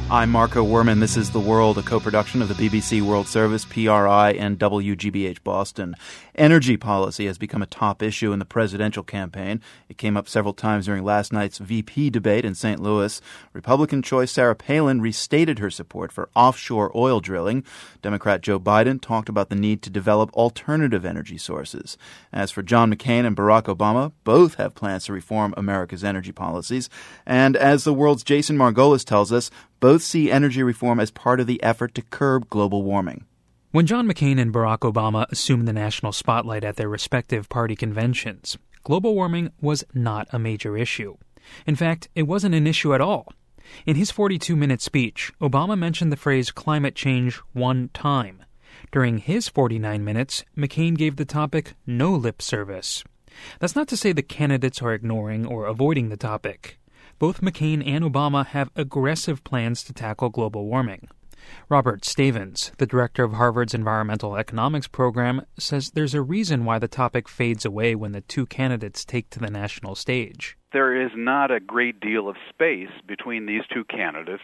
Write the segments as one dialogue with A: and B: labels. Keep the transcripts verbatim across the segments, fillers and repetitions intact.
A: I'm Marco Werman. This is The World, a co-production of the B B C World Service, P R I, and W G B H Boston. Energy policy has become a top issue in the presidential campaign. It came up several times during last night's V P debate in Saint Louis. Republican choice Sarah Palin restated her support for offshore oil drilling. Democrat Joe Biden talked about the need to develop alternative energy sources. As for John McCain and Barack Obama, both have plans to reform America's energy policies. And as The World's Jason Margolis tells us, both see energy reform as part of the effort to curb global warming.
B: When John McCain and Barack Obama assumed the national spotlight at their respective party conventions, global warming was not a major issue. In fact, it wasn't an issue at all. In his forty-two minute speech, Obama mentioned the phrase climate change one time. During his forty-nine minutes, McCain gave the topic no lip service. That's not to say the candidates are ignoring or avoiding the topic. Both McCain and Obama have aggressive plans to tackle global warming. Robert Stavins, the director of Harvard's Environmental Economics program, says there's a reason why the topic fades away when the two candidates take to the national stage.
C: There is not a great deal of space between these two candidates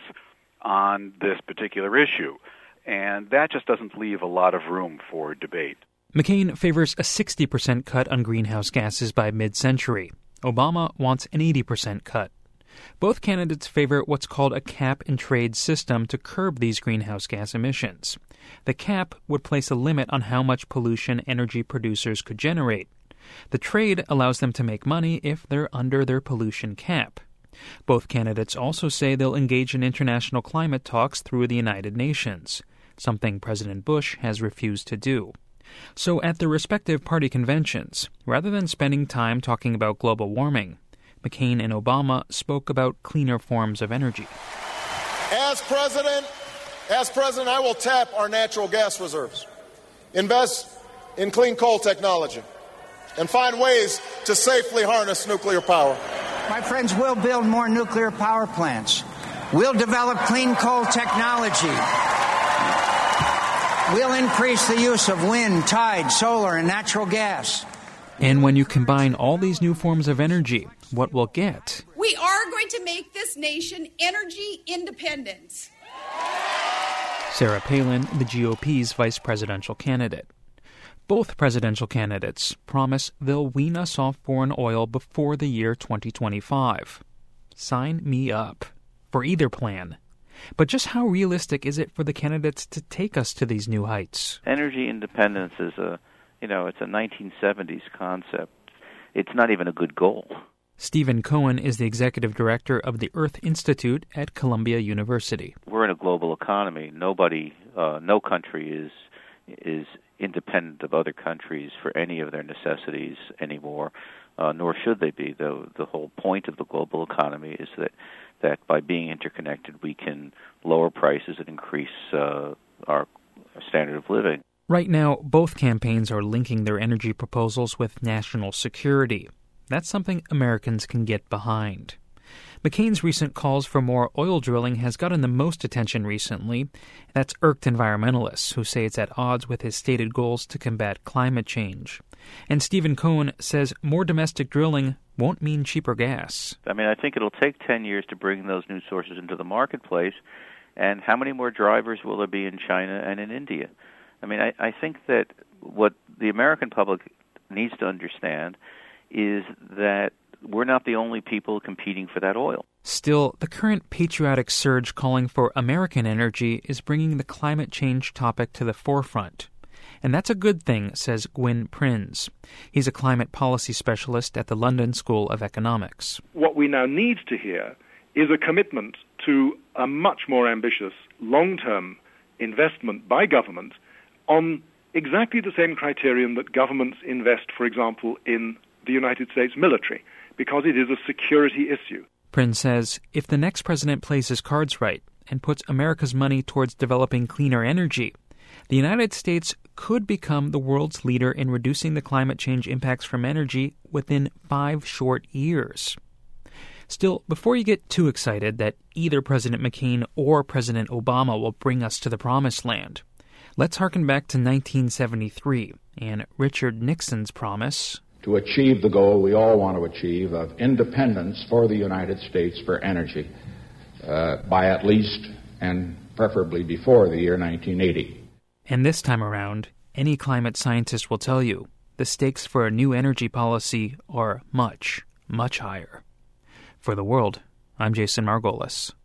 C: on this particular issue, and that just doesn't leave a lot of room for debate.
B: McCain favors a sixty percent cut on greenhouse gases by mid-century. Obama wants an eighty percent cut. Both candidates favor what's called a cap-and-trade system to curb these greenhouse gas emissions. The cap would place a limit on how much pollution energy producers could generate. The trade allows them to make money if they're under their pollution cap. Both candidates also say they'll engage in international climate talks through the United Nations, something President Bush has refused to do. So at their respective party conventions, rather than spending time talking about global warming, McCain and Obama spoke about cleaner forms of energy.
D: As president, as president, I will tap our natural gas reserves, invest in clean coal technology, and find ways to safely harness nuclear power.
E: My friends, we'll build more nuclear power plants. We'll develop clean coal technology. We'll increase the use of wind, tide, solar, and natural gas.
B: And when you combine all these new forms of energy, what we'll get?
F: We are going to make this nation energy independent.
B: Sarah Palin, the G O P's vice presidential candidate. Both presidential candidates promise they'll wean us off foreign oil before the year twenty twenty-five. Sign me up for either plan. But just how realistic is it for the candidates to take us to these new heights?
G: Energy independence is a, you know, it's a nineteen seventies concept. It's not even a good goal.
B: Stephen Cohen is the executive director of the Earth Institute at Columbia University.
G: We're in a global economy. Nobody, uh, no country is is independent of other countries for any of their necessities anymore, uh, nor should they be. The the whole point of the global economy is that that by being interconnected, we can lower prices and increase uh, our standard of living.
B: Right now, both campaigns are linking their energy proposals with national security. That's something Americans can get behind. McCain's recent calls for more oil drilling has gotten the most attention recently. That's irked environmentalists who say it's at odds with his stated goals to combat climate change. And Stephen Cohen says more domestic drilling won't mean cheaper gas.
G: I mean, I think it'll take ten years to bring those new sources into the marketplace. And how many more drivers will there be in China and in India? I mean, I, I think that what the American public needs to understand is that we're not the only people competing for that oil.
B: Still, the current patriotic surge calling for American energy is bringing the climate change topic to the forefront. And that's a good thing, says Gwyn Prinz. He's a climate policy specialist at the London School of Economics.
H: What we now need to hear is a commitment to a much more ambitious long-term investment by government on exactly the same criterion that governments invest, for example, in the United States military, because it is a security issue.
B: Prinz says if the next president plays his cards right and puts America's money towards developing cleaner energy, the United States could become the world's leader in reducing the climate change impacts from energy within five short years. Still, before you get too excited that either President McCain or President Obama will bring us to the promised land, let's harken back to nineteen seventy-three and Richard Nixon's promise
I: to achieve the goal we all want to achieve of independence for the United States for energy uh, by at least and preferably before the year nineteen eighty.
B: And this time around, any climate scientist will tell you the stakes for a new energy policy are much, much higher. For The World, I'm Jason Margolis.